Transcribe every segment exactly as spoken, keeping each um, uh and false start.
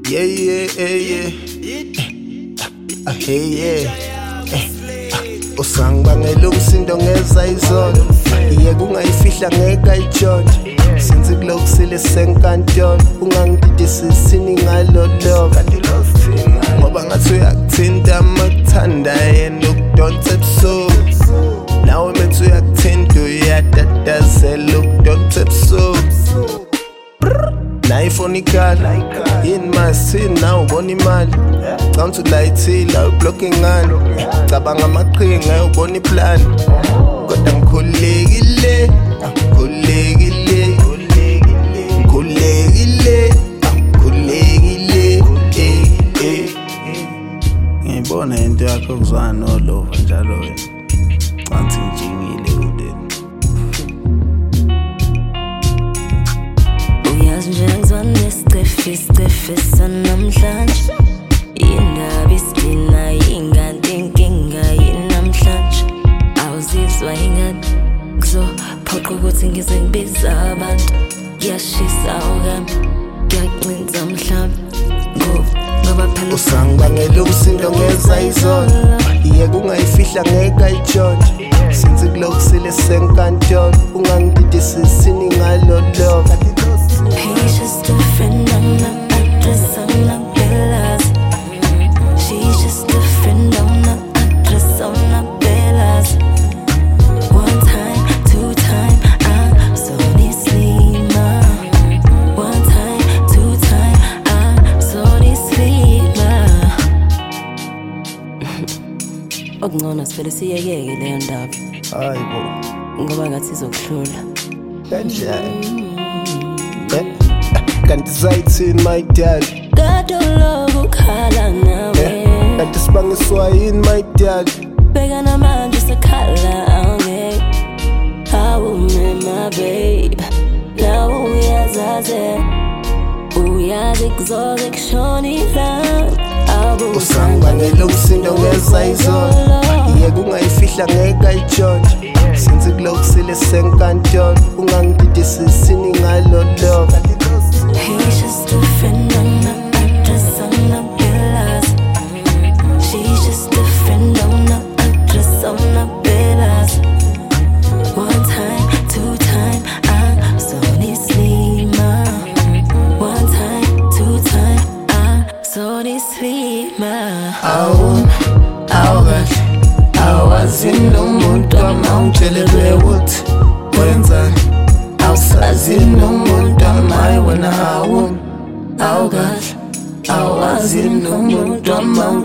Yeah, yeah, yeah, yeah. Hey, yeah. Usangibangela umsindo ngeza izolo. Iye kungayifihla ngeke ayitshontshe. Since kulokhu sile senkantolo ungangididisisi ngalo love. Ngoba ngathi uyakuthinta makuthanda yena ukudonsa ebusuku. Nawe methi uyakuthinta uyatatazela ukudonsa ebusuku. Na iPhone ikhala yini masini na ubona imali Count to layithila ublocking ngani Cabanga amaqhinga ubona iplan Kodwa ngikhulekile Ngikhulekile Ngikhulekile Ngikhulekile Ngibona into yakho kuzwana nolova njalo wena Cansi ngijingile udeni Isicefe sanamhlanje indaba isidina ingane inkinga yinamhlanje awuzizwa ingane kuzophoqa ukuthi ngize ngibiza abantu ngiyashisa okami ngiyacinza mhlawumbe ngoba phela usangibangela umsindo ngeza izolo iye kungayifihla ngeke ayitshontshe since kulokhu sile senkantolo ungangididisisi ngalo love He's just a friend, I'm not actress, I'm not Bella's. She's just a friend, I'm not actress, I'm not Bella's. One time, two time, I'm so Slima. One time, two time, I'm so Slima. Okungcono sivele siyekeke leyo ndaba. Hayibo. Ngoba ngathi izokuhlula. Kanjani? Kanti sayithini my dad Gadolo ukhala nawe Kanti sibangiswa yini my dad Bheka namanje sekhala awunge Awume my babe Nawe uyazaze Uyazi kuzoze kushoni lang Usangibangela umsindo ngeza izolo Iye kungayifihla ngeke ayitshontshe Since kulokhu sile senkantolo ungangididisisi ngalo love He's just a friend, I'm not actress, I'm not Bella's. She's just a friend, I'm not actress, I'm not Bella's. One time, two time, I'm so Slima. One time, two time, I'm so Slima. Awun, awukahle, awazi nomuntu amawungitshele ukuthi wenzani Awusazi nomuntu amayi wena awun Awukahle, awazi nomuntu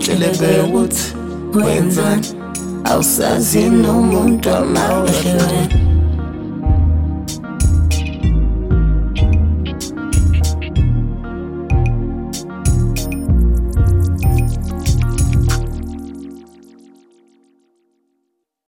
amawungitshele ukuthi wenzani Awusazi nomuntu amayi wena